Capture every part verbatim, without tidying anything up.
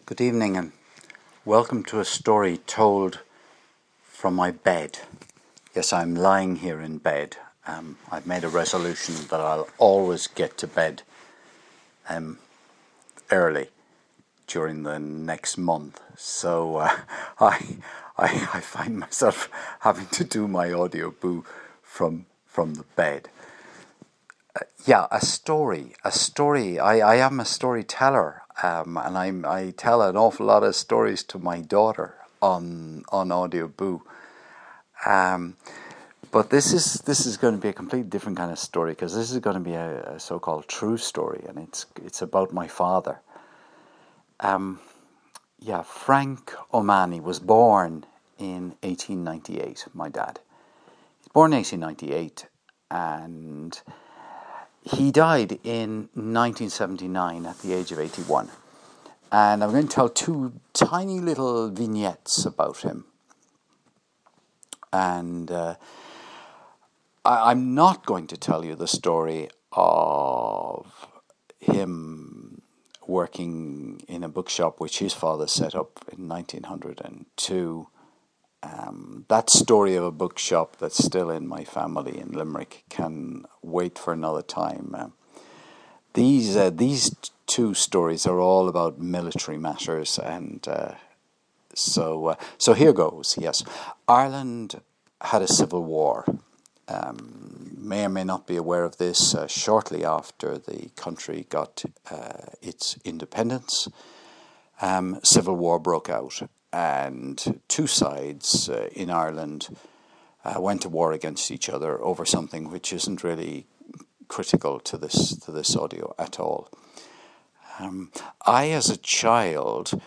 Good evening and welcome to a story told from my bed. Yes, I'm lying here in bed. Um, I've made a resolution that I'll always get to bed um, early during the next month. So uh, I, I I find myself having to do my audio boo from from the bed. Uh, yeah, a story, a story. I, I am a storyteller, um, and I'm, I tell an awful lot of stories to my daughter on on Audio Boo. Um, but this is this is going to be a completely different kind of story because this is going to be a, a so-called true story, and it's it's about my father. Um, yeah, Frank O'Mahony was born in eighteen ninety-eight. My dad, he's born in eighteen ninety-eight, and he died in nineteen seventy-nine at the age of eighty-one. And I'm going to tell two tiny little vignettes about him. And uh, I, I'm not going to tell you the story of him working in a bookshop which his father set up in nineteen oh two. Um, that story of a bookshop that's still in my family in Limerick can wait for another time. Uh, these uh, these two stories are all about military matters, and uh, so uh, so here goes. Yes, Ireland had a civil war. Um, may or may not be aware of this. Uh, shortly after the country got uh, its independence, um, civil war broke out. And two sides uh, in Ireland uh, went to war against each other over something which isn't really critical to this to this audio at all. Um, I, as a child,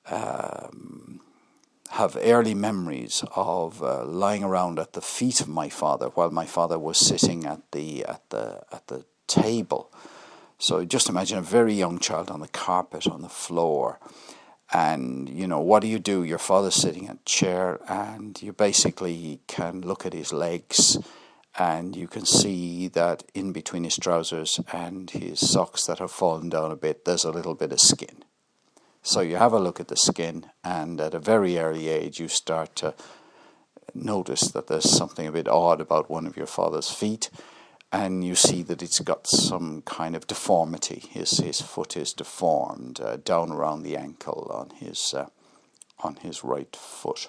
um, have early memories of uh, lying around at the feet of my father while my father was sitting at the at the at the table. So just imagine a very young child on the carpet on the floor. And, you know, what do you do? Your father's sitting in a chair and you basically can look at his legs and you can see that in between his trousers and his socks that have fallen down a bit, there's a little bit of skin. So you have a look at the skin, and at a very early age you start to notice that there's something a bit odd about one of your father's feet. And you see that it's got some kind of deformity. His his foot is deformed uh, down around the ankle on his uh, on his right foot.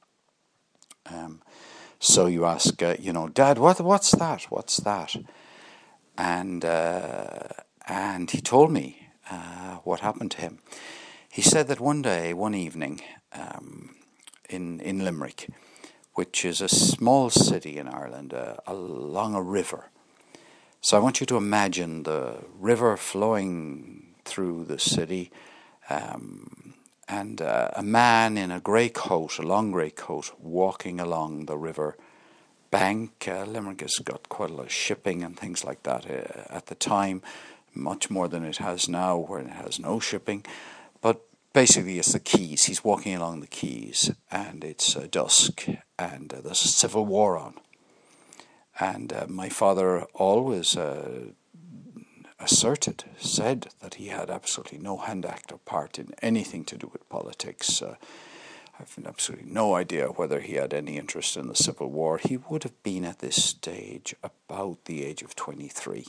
Um, so you ask, uh, you know, Dad, what what's that? What's that? And uh, and he told me uh, what happened to him. He said that one day, one evening, um, in in Limerick, which is a small city in Ireland, uh, along a river. So I want you to imagine the river flowing through the city, um, and uh, a man in a grey coat, a long grey coat, walking along the river bank. Uh, Limerick has got quite a lot of shipping and things like that uh, at the time, much more than it has now, where it has no shipping. But basically it's the quays. He's walking along the quays, and it's uh, dusk, and uh, there's a civil war on. And uh, my father always uh, asserted, said that he had absolutely no hand act or part in anything to do with politics. Uh, I've absolutely no idea whether he had any interest in the Civil War. He would have been at this stage about the age of twenty-three.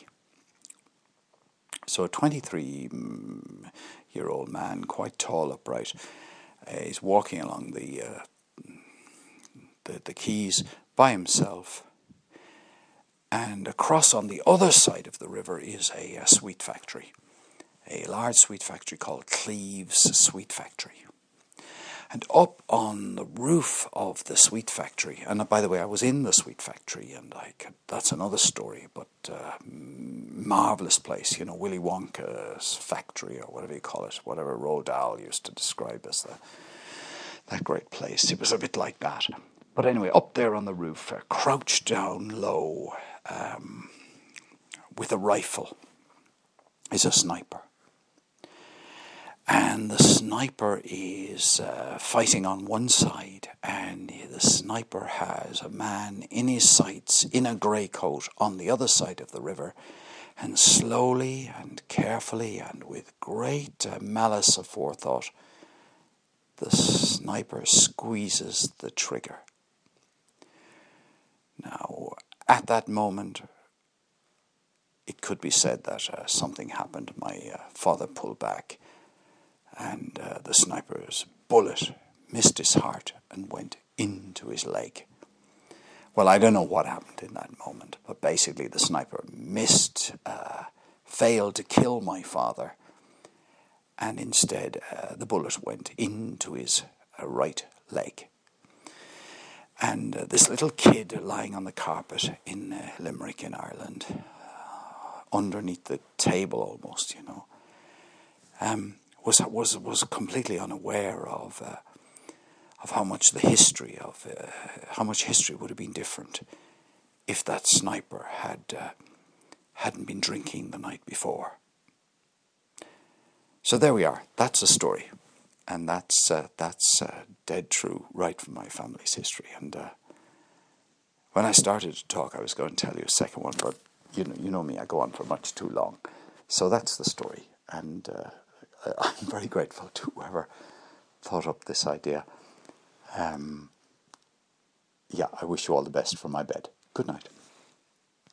So a twenty-three-year-old man, quite tall, upright, uh, is walking along the, uh, the the quays by himself. And across on the other side of the river is a, a sweet factory, a large sweet factory called Cleeves Sweet Factory. And up on the roof of the sweet factory, and by the way, I was in the sweet factory, and I could, that's another story, but uh, marvellous place, you know, Willy Wonka's factory, or whatever you call it, whatever Roald Dahl used to describe as the, that great place. It was a bit like that. But anyway, up there on the roof, uh, crouched down low, um, with a rifle, is a sniper. And the sniper is uh, fighting on one side, and the sniper has a man in his sights in a grey coat on the other side of the river, and slowly and carefully and with great uh, malice aforethought the sniper squeezes the trigger. Now, at that moment, it could be said that uh, something happened. My uh, father pulled back, and uh, the sniper's bullet missed his heart and went into his leg. Well, I don't know what happened in that moment, but basically the sniper missed, uh, failed to kill my father, and instead uh, the bullet went into his uh, right leg. And uh, this little kid lying on the carpet in uh, Limerick in Ireland, uh, underneath the table almost, you know, um, was was was completely unaware of uh, of how much the history of uh, how much history would have been different if that sniper had uh, hadn't been drinking the night before. So there we are. That's a story. And that's uh, that's uh, dead true, right from my family's history. And uh, when I started to talk, I was going to tell you a second one, but you know, you know me, I go on for much too long. So that's the story, and uh, I'm very grateful to whoever thought up this idea. Um, yeah, I wish you all the best for my bed. Good night.